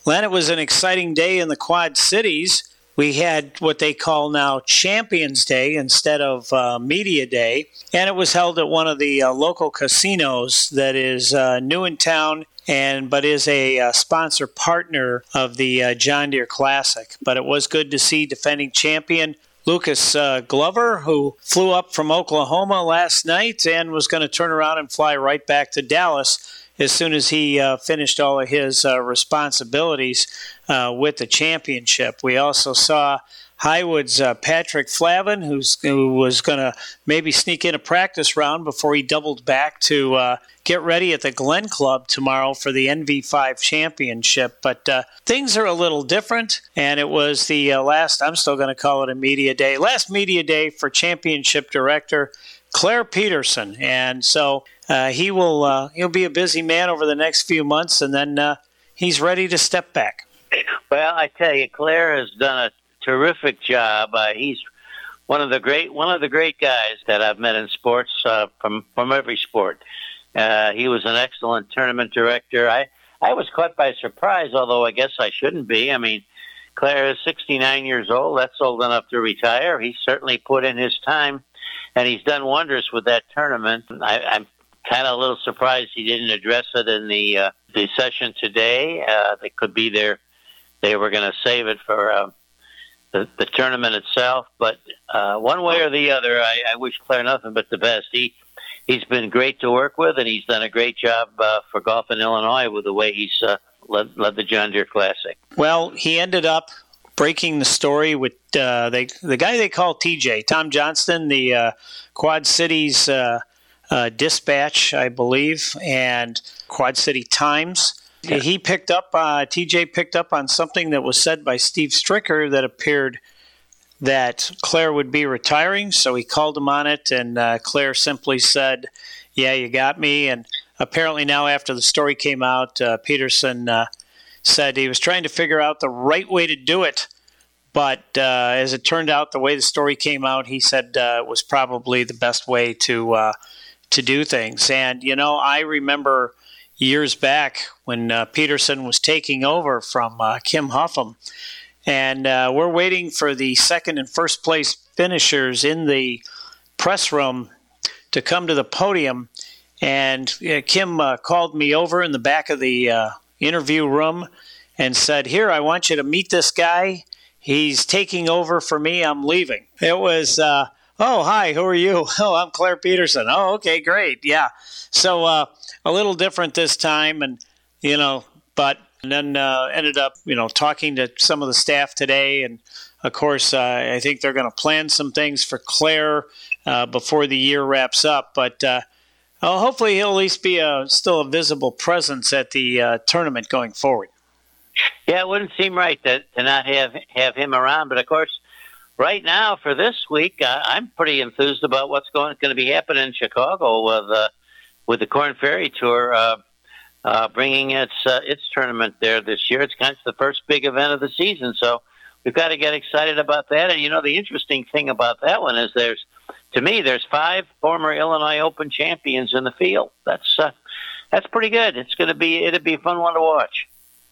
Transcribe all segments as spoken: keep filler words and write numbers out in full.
Len, it was an exciting day in the Quad Cities. We had what they call now Champions Day instead of uh, Media Day, and it was held at one of the uh, local casinos that is uh, new in town, and but is a uh, sponsor partner of the uh, John Deere Classic. But it was good to see defending champion Lucas uh, Glover, who flew up from Oklahoma last night and was going to turn around and fly right back to Dallas as soon as he uh, finished all of his uh, responsibilities uh, with the championship. We also saw Highwood's uh, Patrick Flavin, who's, who was going to maybe sneak in a practice round before he doubled back to uh, get ready at the Glen Club tomorrow for the N V five championship. But uh, things are a little different, and it was the uh, last, I'm still going to call it a media day, last media day for championship director Claire Peterson. And so uh, he will uh, he'll be a busy man over the next few months, and then uh, he's ready to step back. Well, I tell you, Claire has done a terrific job. Uh, he's one of the great one of the great guys that I've met in sports uh, from from every sport. Uh, he was an excellent tournament director. I, I was caught by surprise, although I guess I shouldn't be. I mean, Claire is sixty-nine years old. That's old enough to retire. He certainly put in his time, and he's done wonders with that tournament. I, I'm kind of a little surprised he didn't address it in the uh, the session today. Uh, they could be there. They were going to save it for uh, the, the tournament itself. But uh, one way or the other, I, I wish Claire nothing but the best. He He's been great to work with, and he's done a great job uh, for golf in Illinois with the way he's uh, led, led the John Deere Classic. Well, he ended up breaking the story with uh, they, the guy they call T J, Tom Johnston, the uh, Quad Cities uh, uh, Dispatch, I believe, and Quad City Times. Yeah. He picked up, uh, T J picked up on something that was said by Steve Stricker that appeared that Claire would be retiring, so he called him on it, and uh, Claire simply said, yeah, you got me. And apparently now after the story came out, uh, Peterson uh, said he was trying to figure out the right way to do it, but uh, as it turned out, the way the story came out, he said uh, it was probably the best way to uh, to do things. And, you know, I remember years back when uh, Peterson was taking over from uh, Kim Huffam, and uh, we're waiting for the second and first place finishers in the press room to come to the podium. And uh, Kim uh, called me over in the back of the uh, interview room and said, here, I want you to meet this guy. He's taking over for me. I'm leaving. It was, uh, oh, hi, who are you? Oh, I'm Claire Peterson. Oh, okay, great. Yeah. So uh, a little different this time. And, you know, but... And then uh, ended up, you know, talking to some of the staff today. And, of course, uh, I think they're going to plan some things for Claire uh, before the year wraps up. But uh, well, hopefully he'll at least be a, still a visible presence at the uh, tournament going forward. Yeah, it wouldn't seem right to, to not have, have him around. But, of course, right now for this week, uh, I'm pretty enthused about what's going, going to be happening in Chicago with, uh, with the Corn Ferry Tour uh Uh, bringing its uh, its tournament there this year. It's kind of the first big event of the season, so we've got to get excited about that. And, you know, the interesting thing about that one is there's, to me, there's five former Illinois Open champions in the field. That's uh, that's pretty good. It's going to be, it'll be a fun one to watch.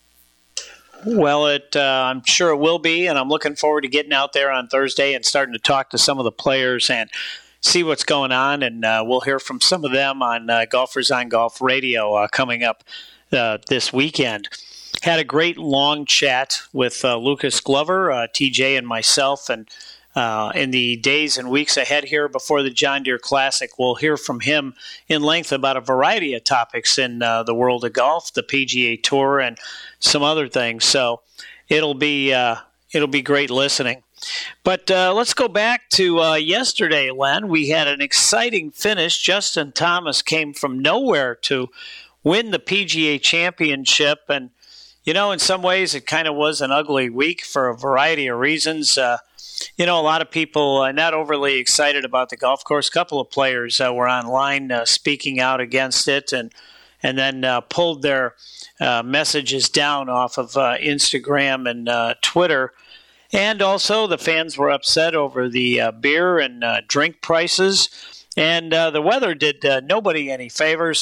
Well, it uh, I'm sure it will be, and I'm looking forward to getting out there on Thursday and starting to talk to some of the players and see what's going on, and uh, we'll hear from some of them on uh, Golfers on Golf Radio uh, coming up uh, this weekend. Had a great long chat with uh, Lucas Glover, uh, T J, and myself, and uh, in the days and weeks ahead here before the John Deere Classic, we'll hear from him in length about a variety of topics in uh, the world of golf, the P G A Tour, and some other things. So it'll be uh, it'll be great listening. But uh, let's go back to uh, yesterday, Len. We had an exciting finish. Justin Thomas came from nowhere to win the P G A Championship. And, you know, in some ways it kind of was an ugly week for a variety of reasons. Uh, you know, a lot of people uh, not overly excited about the golf course. A couple of players uh, were online uh, speaking out against it and, and then uh, pulled their uh, messages down off of uh, Instagram and uh, Twitter. And also the fans were upset over the uh, beer and uh, drink prices. And uh, the weather did uh, nobody any favors.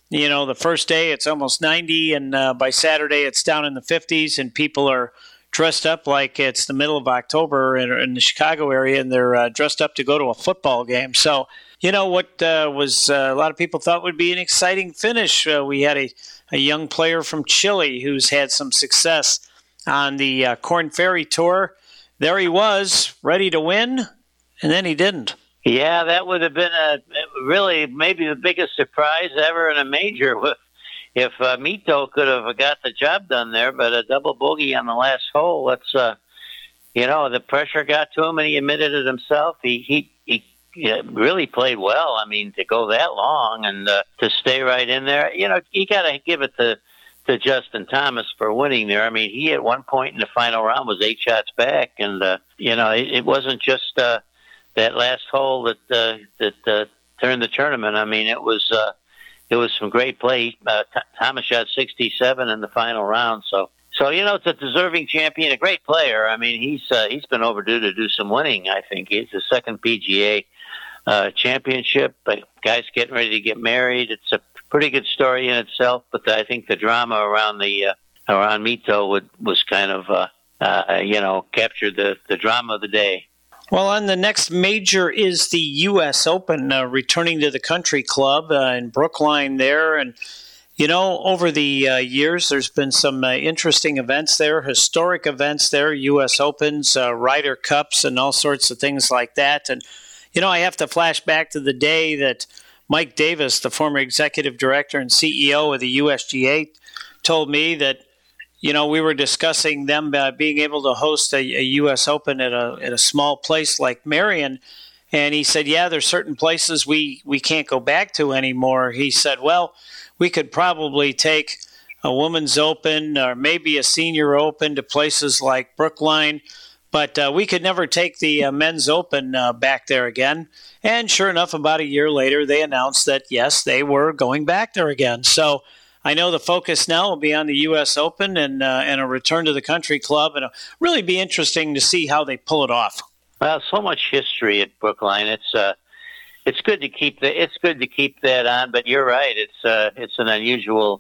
You know, the first day it's almost ninety, and uh, by Saturday it's down in the fifties, and people are dressed up like it's the middle of October in, in the Chicago area, and they're uh, dressed up to go to a football game. So, you know, what uh, was uh, a lot of people thought would be an exciting finish. Uh, we had a, a young player from Chile who's had some success on the uh, Korn Ferry Tour. There he was, ready to win, and then he didn't. Yeah, that would have been a really maybe the biggest surprise ever in a major if uh, Mito could have got the job done there, but a double bogey on the last hole. That's uh, you know, the pressure got to him, and he admitted it himself. He he he yeah, really played well. I mean, to go that long and uh, to stay right in there, you know, you got to give it to to Justin Thomas for winning there. I mean, he at one point in the final round was eight shots back, and uh, you know, it, it wasn't just. Uh, that last hole that uh, that uh, turned the tournament. I mean, it was uh, it was some great play. Uh, T- Thomas shot sixty-seven in the final round. So, so you know, it's a deserving champion, a great player. I mean, he's uh, he's been overdue to do some winning. I think it's the second P G A uh, championship. But guys getting ready to get married. It's a pretty good story in itself. But I think the drama around the uh, around Mito would, was kind of uh, uh, you know captured the the drama of the day. Well, on the next major is the U S Open, uh, returning to the Country Club uh, in Brookline there. And, you know, over the uh, years, there's been some uh, interesting events there, historic events there, U S Opens, uh, Ryder Cups, and all sorts of things like that. And, you know, I have to flash back to the day that Mike Davis, the former executive director and C E O of the U S G A, told me that, you know, we were discussing them uh, being able to host a, a U S Open at a at a small place like Marion, and he said, "Yeah, there's certain places we, we can't go back to anymore." He said, "Well, we could probably take a women's Open or maybe a senior Open to places like Brookline, but uh, we could never take the uh, men's Open uh, back there again." And sure enough, about a year later, they announced that yes, they were going back there again. So I know the focus now will be on the U S Open and uh, and a return to the Country Club, and it'll really be interesting to see how they pull it off. Well, so much history at Brookline. It's uh, it's good to keep the it's good to keep that on. But you're right. It's uh, it's an unusual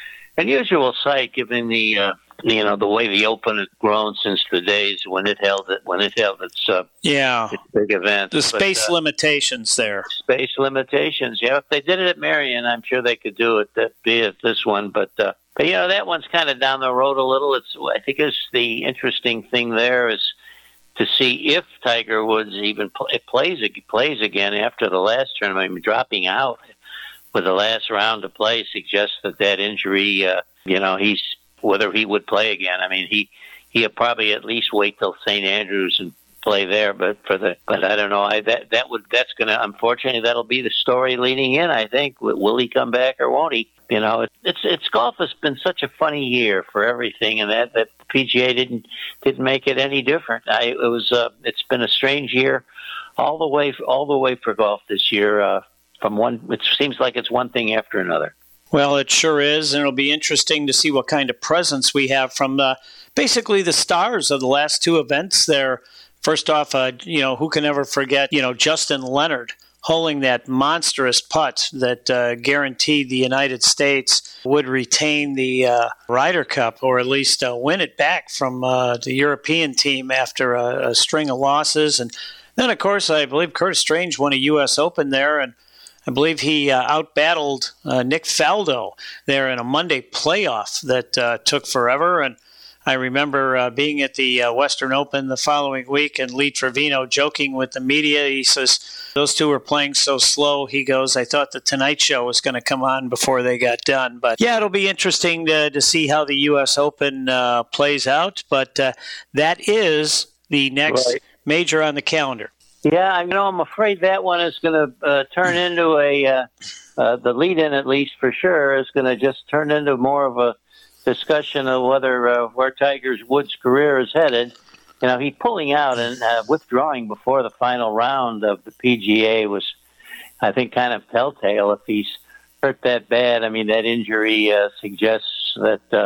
unusual site, given the uh, you know the way the Open has grown since the days when it held it when it held its uh, yeah its big events. The space but, uh, limitations there. Space limitations. Yeah, if they did it at Marion, I'm sure they could do it. That be at this one, but uh, but you know that one's kind of down the road a little. It's I think it's the interesting thing there is to see if Tiger Woods even play, plays plays again after the last tournament. I mean, dropping out with the last round to play suggests that that injury. Uh, you know, he's whether he would play again. I mean, he he'll probably at least wait till Saint Andrews and play there. But for the but I don't know. I that that would that's gonna unfortunately that'll be the story leading in. I think will he come back or won't he? You know, it, it's it's golf has been such a funny year for everything, and that that P G A didn't didn't make it any different. I it was uh, it's been a strange year all the way all the way for golf this year. Uh, from one, it seems like it's one thing after another. Well, it sure is, and it'll be interesting to see what kind of presence we have from uh, basically the stars of the last two events there. First off, uh, you know, who can ever forget, you know, Justin Leonard holding that monstrous putt that uh, guaranteed the United States would retain the uh, Ryder Cup, or at least uh, win it back from uh, the European team after a, a string of losses. And then, of course, I believe Curtis Strange won a U S Open there, and I believe he uh, outbattled uh, Nick Faldo there in a Monday playoff that uh, took forever. And I remember uh, being at the uh, Western Open the following week, and Lee Trevino joking with the media. He says, those two were playing so slow. He goes, I thought the Tonight Show was going to come on before they got done. But yeah, it'll be interesting to, to see how the U S Open uh, plays out. But uh, that is the next right. major on the calendar. Yeah, you know, I'm afraid that one is going to uh, turn into a, uh, uh, the lead-in at least for sure, is going to just turn into more of a discussion of whether uh, where Tiger Woods' career is headed. You know, he pulling out and uh, withdrawing before the final round of the P G A was, I think, kind of telltale. If he's hurt that bad, I mean, that injury uh, suggests that, uh,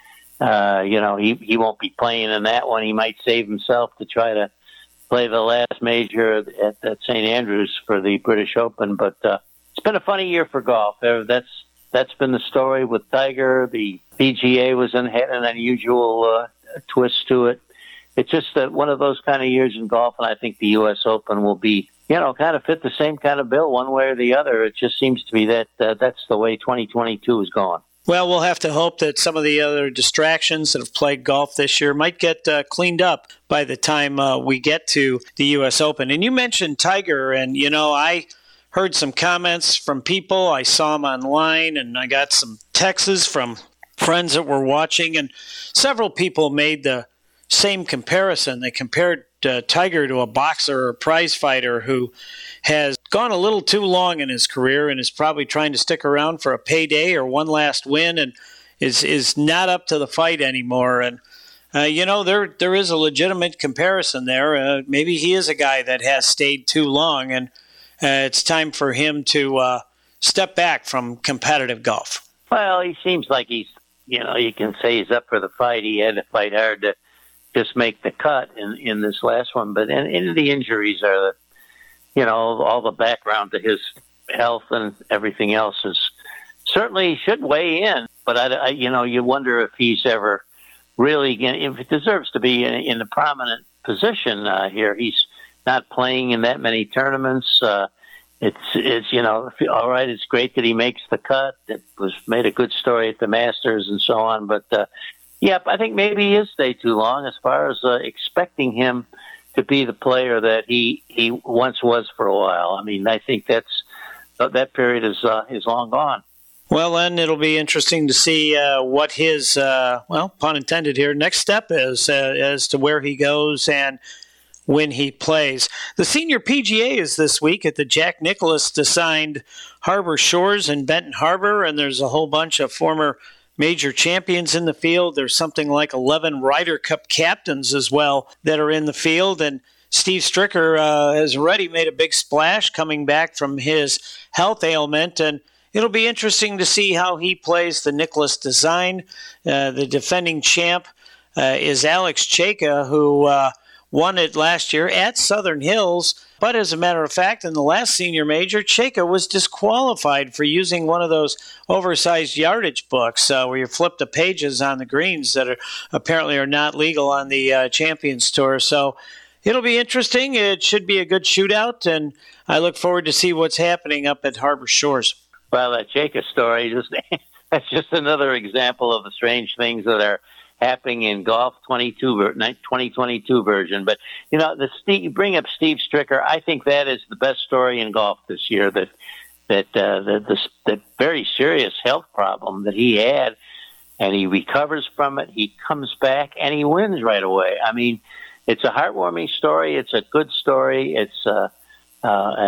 uh, you know, he, he won't be playing in that one. He might save himself to try to play the last major at, at Saint Andrews for the British Open. But uh, it's been a funny year for golf. That's that's been the story with Tiger. The P G A was in, had an unusual uh, twist to it. It's just that one of those kind of years in golf, and I think the U S Open will be, you know, kind of fit the same kind of bill one way or the other. It just seems to be that uh, that's the way twenty twenty-two is going. Well, we'll have to hope that some of the other distractions that have plagued golf this year might get uh, cleaned up by the time uh, we get to the U S Open. And you mentioned Tiger, and, you know, I heard some comments from people. I saw them online, and I got some texts from friends that were watching, and several people made the same comparison. They compared uh, Tiger to a boxer or a prize fighter who has gone a little too long in his career and is probably trying to stick around for a payday or one last win, and is is not up to the fight anymore. And uh, you know, there there is a legitimate comparison there. Uh, maybe he is a guy that has stayed too long, and uh, it's time for him to uh, step back from competitive golf. Well, he seems like he's, you know, you can say he's up for the fight. He had to fight hard to just make the cut in, in this last one, but and, and the injuries are the, you know, all the background to his health and everything else is certainly should weigh in. But I, I you know, you wonder if he's ever really, if he deserves to be in, in a prominent position uh, here. He's not playing in that many tournaments. Uh, it's, it's, you know, all right. It's great that he makes the cut. It was made a good story at the Masters and so on. But uh, yeah, I think maybe he is stayed too long as far as uh, expecting him to be the player that he, he once was for a while. I mean, I think that's that period is uh, is long gone. Well, then it'll be interesting to see uh, what his, uh, well, pun intended here, next step is uh, as to where he goes and when he plays. The Senior P G A is this week at the Jack Nicklaus assigned Harbor Shores in Benton Harbor, and there's a whole bunch of former major champions in the field. There's something like eleven Ryder Cup captains as well that are in the field, and Steve Stricker uh, has already made a big splash coming back from his health ailment, and it'll be interesting to see how he plays the Nicklaus design. Uh, the defending champ uh, is Alex Cejka, who uh, won it last year at Southern Hills. But as a matter of fact, in the last senior major, Cejka was disqualified for using one of those oversized yardage books uh, where you flip the pages on the greens that are apparently are not legal on the uh, Champions Tour. So it'll be interesting. It should be a good shootout, and I look forward to see what's happening up at Harbor Shores. Well, that Cejka story, just that's just another example of the strange things that are happening in golf twenty-two, twenty twenty-two version. But, you know, the Steve, you bring up Steve Stricker. I think that is the best story in golf this year, that that uh, the, the, the very serious health problem that he had, and he recovers from it. He comes back, and he wins right away. I mean, it's a heartwarming story. It's a good story. It's uh, uh,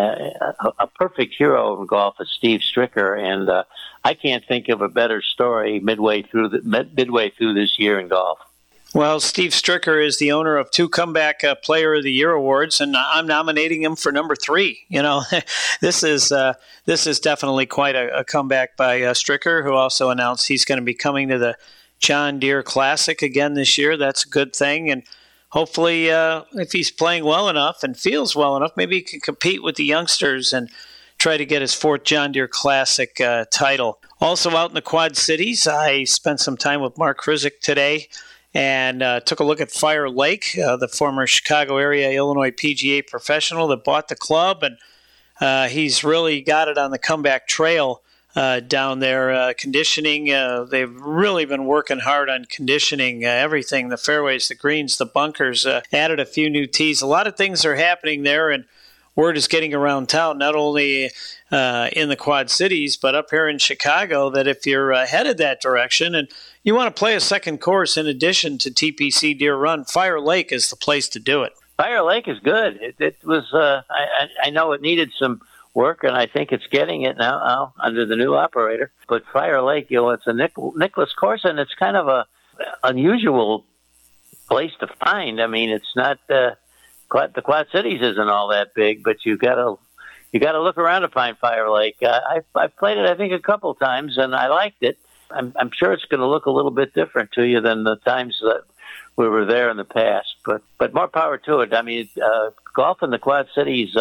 a, a perfect hero in golf is Steve Stricker, and uh, I can't think of a better story midway through the midway through this year in golf. Well, Steve Stricker is the owner of two Comeback uh, Player of the Year awards, and I'm nominating him for number three. You know, this is uh, this is definitely quite a, a comeback by uh, Stricker, who also announced he's going to be coming to the John Deere Classic again this year. That's a good thing, and hopefully, uh, if he's playing well enough and feels well enough, maybe he can compete with the youngsters and try to get his fourth John Deere Classic uh, title. Also out in the Quad Cities, I spent some time with Mark Krizik today and uh, took a look at Fire Lake, uh, the former Chicago area Illinois P G A professional that bought the club, and uh, he's really got it on the comeback trail uh, down there. Uh, conditioning, uh, they've really been working hard on conditioning uh, everything, the fairways, the greens, the bunkers, uh, added a few new tees. A lot of things are happening there, and word is getting around town, not only uh, in the Quad Cities, but up here in Chicago, that if you're uh, headed that direction and you want to play a second course in addition to T P C Deer Run, Fire Lake is the place to do it. Fire Lake is good. It, it was. Uh, I, I know it needed some work, and I think it's getting it now, now under the new operator. But Fire Lake, you know, it's a Nic- Nicklaus course, and it's kind of a unusual place to find. I mean, it's not. Uh, The Quad Cities isn't all that big, but you gotta you gotta look around to find Fire Lake. Uh, I I played it I think a couple times and I liked it. I'm I'm sure it's going to look a little bit different to you than the times that we were there in the past, but but more power to it. I mean, uh, golf in the Quad Cities uh,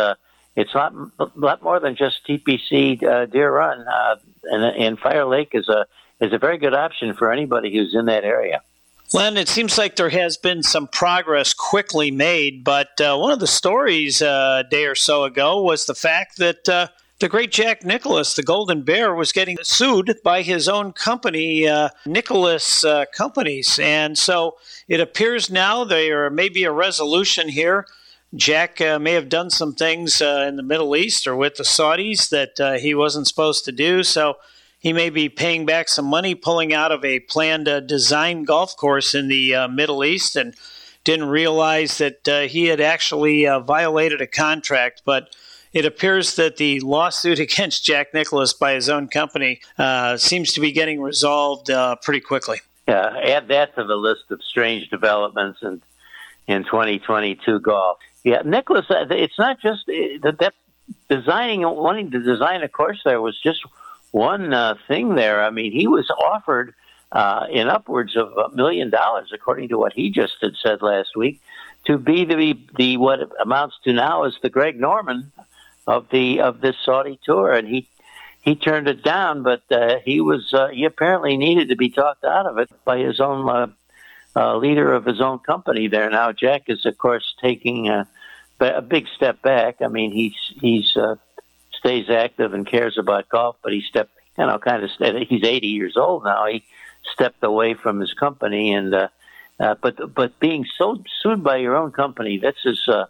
it's a lot, a lot more than just T P C uh, Deer Run. Uh, and, and Fire Lake is a is a very good option for anybody who's in that area. Len, it seems like there has been some progress quickly made, but uh, one of the stories uh, a day or so ago was the fact that uh, the great Jack Nicklaus, the Golden Bear, was getting sued by his own company, uh, Nicklaus uh, Companies. And so it appears now there may be a resolution here. Jack uh, may have done some things uh, in the Middle East or with the Saudis that uh, he wasn't supposed to do. So he may be paying back some money, pulling out of a planned uh, design golf course in the uh, Middle East, and didn't realize that uh, he had actually uh, violated a contract. But it appears that the lawsuit against Jack Nicklaus by his own company uh, seems to be getting resolved uh, pretty quickly. Yeah, add that to the list of strange developments in, in twenty twenty-two golf. Yeah, Nicklaus, it's not just that, that designing, wanting to design a course there was just one uh, thing there. I mean, he was offered uh, in upwards of a million dollars, according to what he just had said last week, to be the, the what amounts to now is the Greg Norman of the of this Saudi tour, and he he turned it down. But uh, he was uh, he apparently needed to be talked out of it by his own uh, uh, leader of his own company there. Now Jack is, of course, taking a, a big step back. I mean, he's he's uh, stays active and cares about golf, but he stepped, you know, kind of. He's eighty years old now. He stepped away from his company, and uh, uh, but but being so sued by your own company, this is. Uh,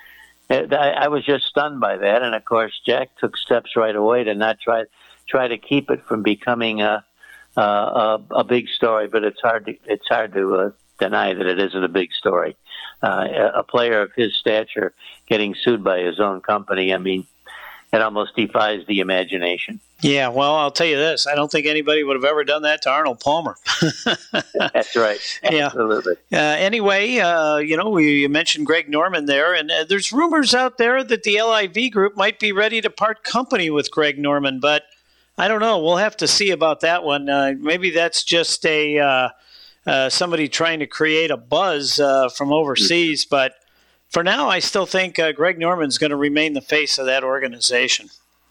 I, I was just stunned by that, and of course, Jack took steps right away to not try try to keep it from becoming a a, a, a big story. But it's hard to it's hard to uh, deny that it isn't a big story. Uh, a, a player of his stature getting sued by his own company. I mean, it almost defies the imagination. Yeah, well, I'll tell you this. I don't think anybody would have ever done that to Arnold Palmer. That's right. Absolutely. Yeah. Uh, anyway, uh, you know, we, you mentioned Greg Norman there, and uh, there's rumors out there that the L I V group might be ready to part company with Greg Norman, but I don't know. We'll have to see about that one. Uh, maybe that's just a uh, uh, somebody trying to create a buzz uh, from overseas, but for now, I still think uh, Greg Norman's going to remain the face of that organization.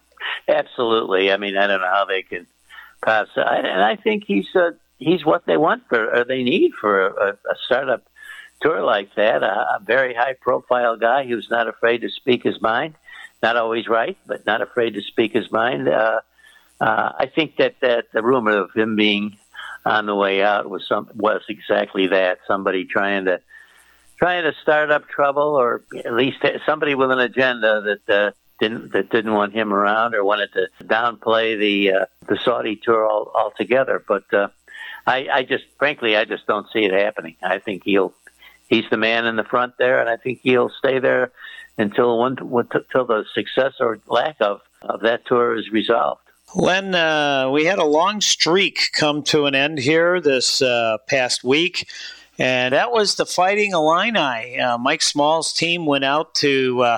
Absolutely. I mean, I don't know how they could pass. And I think he's uh, he's what they want for, or they need for a, a startup tour like that. A, a very high-profile guy who's not afraid to speak his mind. Not always right, but not afraid to speak his mind. Uh, uh, I think that, that the rumor of him being on the way out was some was exactly that. Somebody trying to trying to start up trouble, or at least somebody with an agenda that. Uh, Didn't that didn't want him around or wanted to downplay the uh, the Saudi tour all, altogether. But uh, I, I just, frankly, I just don't see it happening. I think he'll he's the man in the front there, and I think he'll stay there until one until the success or lack of, of that tour is resolved. Len, uh, we had a long streak come to an end here this uh, past week, and that was the Fighting Illini. Uh, Mike Small's team went out to Uh,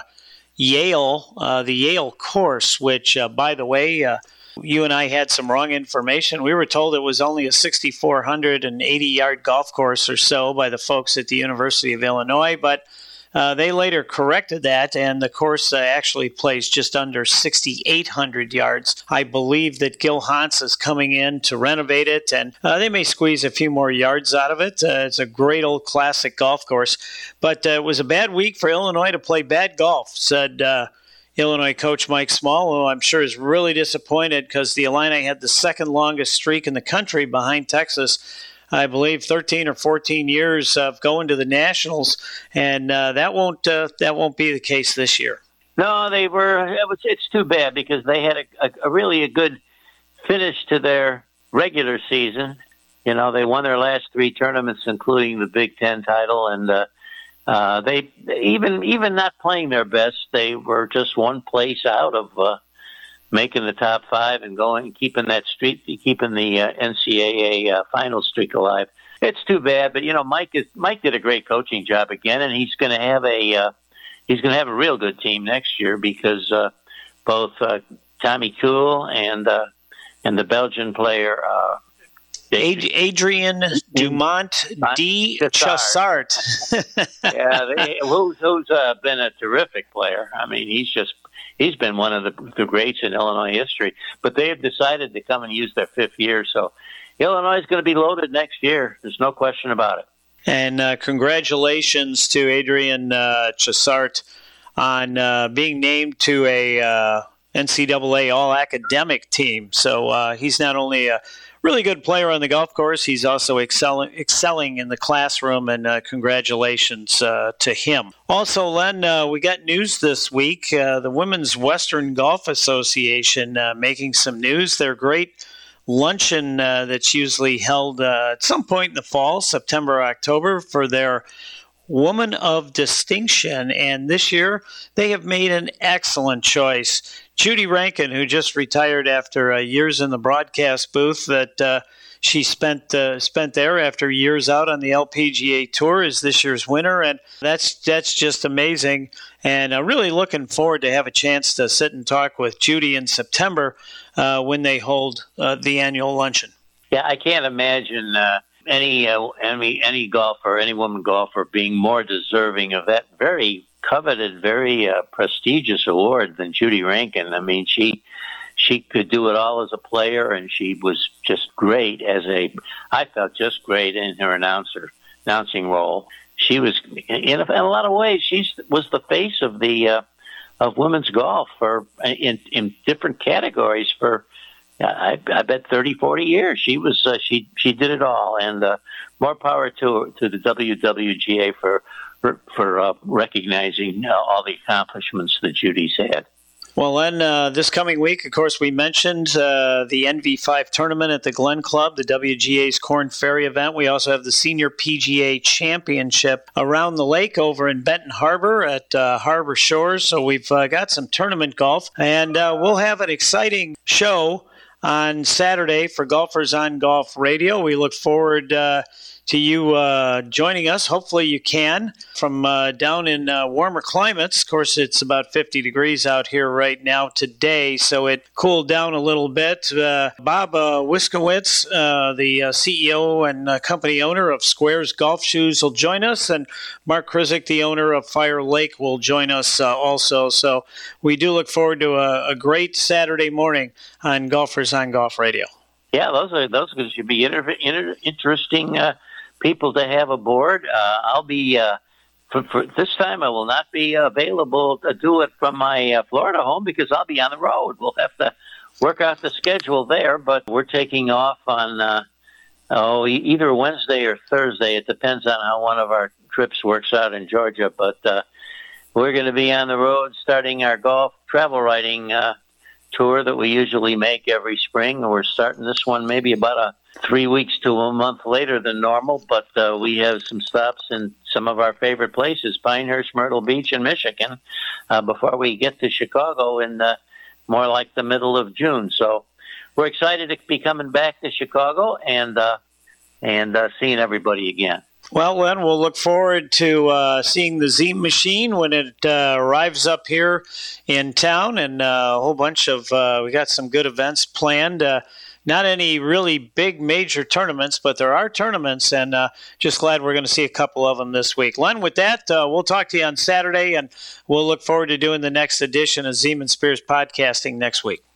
Yale, uh, the Yale course, which, uh, by the way, uh, you and I had some wrong information. We were told it was only a six thousand four hundred eighty yard golf course or so by the folks at the University of Illinois, but uh, they later corrected that, and the course uh, actually plays just under six thousand eight hundred yards. I believe that Gil Hans is coming in to renovate it, and uh, they may squeeze a few more yards out of it. Uh, it's a great old classic golf course, but uh, it was a bad week for Illinois to play bad golf, said uh, Illinois coach Mike Small, who I'm sure is really disappointed because the Illini had the second longest streak in the country behind Texas. I believe thirteen or fourteen years of going to the Nationals, and uh, that won't uh, that won't be the case this year. No, they were. It was, it's too bad because they had a, a, a really a good finish to their regular season. You know, they won their last three tournaments, including the Big Ten title, and uh, uh, they even even not playing their best, they were just one place out of uh, making the top five and going, keeping that streak, keeping the uh, N C double A uh, final streak alive. It's too bad, but you know, Mike is Mike did a great coaching job again, and he's going to have a uh, he's going to have a real good team next year because uh, both uh, Tommy Kuhl and uh, and the Belgian player uh, Ad- Adrian Dumont de Chassart. yeah, they, who's, who's uh, been a terrific player. I mean, he's just he's been one of the, the greats in Illinois history. But they have decided to come and use their fifth year, so Illinois is going to be loaded next year. There's no question about it. And uh, congratulations to Adrian uh, Chasart on uh, being named to a uh, N C double A All-Academic team. So uh, he's not only a really good player on the golf course, he's also excelling, excelling in the classroom, and uh, congratulations uh, to him. Also, Len, uh, we got news this week. Uh, the Women's Western Golf Association uh, making some news. Their great luncheon uh, that's usually held uh, at some point in the fall, September, October, for their Woman of Distinction. And this year, they have made an excellent choice. Judy Rankin, who just retired after uh, years in the broadcast booth that uh, she spent uh, spent there after years out on the L P G A Tour, is this year's winner, and that's that's just amazing. And uh, really looking forward to have a chance to sit and talk with Judy in September uh, when they hold uh, the annual luncheon. Yeah, I can't imagine uh, any uh, any any golfer, any woman golfer, being more deserving of that very coveted, very uh, prestigious award than Judy Rankin. I mean, she she could do it all as a player, and she was just great as a. I felt just great in her announcer announcing role. She was, in a, in a lot of ways, she was the face of the uh, of women's golf for in in different categories for. I, I bet thirty, forty years. She was uh, she she did it all, and uh, more power to to the W W G A for for, for uh, recognizing uh, all the accomplishments that Judy's had. Well, then, uh, this coming week, of course, we mentioned uh, the N V five tournament at the Glen Club, the W G A's Corn Ferry event. We also have the Senior P G A Championship around the lake over in Benton Harbor at uh, Harbor Shores. So we've uh, got some tournament golf, and uh, we'll have an exciting show on Saturday for Golfers on Golf Radio. We look forward uh, to you uh, joining us. Hopefully you can from uh, down in uh, warmer climates. Of course, it's about fifty degrees out here right now today, so it cooled down a little bit. Uh, Bob uh, Wiskowitz, uh, the uh, C E O and uh, company owner of Squares Golf Shoes, will join us, and Mark Krizik, the owner of Fire Lake, will join us uh, also. So we do look forward to a, a great Saturday morning on Golfers on Golf Radio. Yeah, those are those should be inter- inter- interesting uh, people to have aboard. Uh, I'll be uh, for, for this time. I will not be available to do it from my uh, Florida home because I'll be on the road. We'll have to work out the schedule there, but we're taking off on uh, oh e- either Wednesday or Thursday. It depends on how one of our trips works out in Georgia, but uh, we're going to be on the road starting our golf travel writing uh, tour that we usually make every spring. We're starting this one maybe about a three weeks to a month later than normal, but uh, we have some stops in some of our favorite places, Pinehurst, Myrtle Beach, and Michigan, uh, before we get to Chicago in uh, more like the middle of June. So we're excited to be coming back to Chicago and uh, and uh, seeing everybody again. Well, Len, we'll look forward to uh, seeing the Z Machine when it uh, arrives up here in town, and uh, a whole bunch of uh, we got some good events planned. Uh, not any really big major tournaments, but there are tournaments, and uh, just glad we're going to see a couple of them this week. Len, with that, uh, we'll talk to you on Saturday, and we'll look forward to doing the next edition of Zeman Spears Podcasting next week.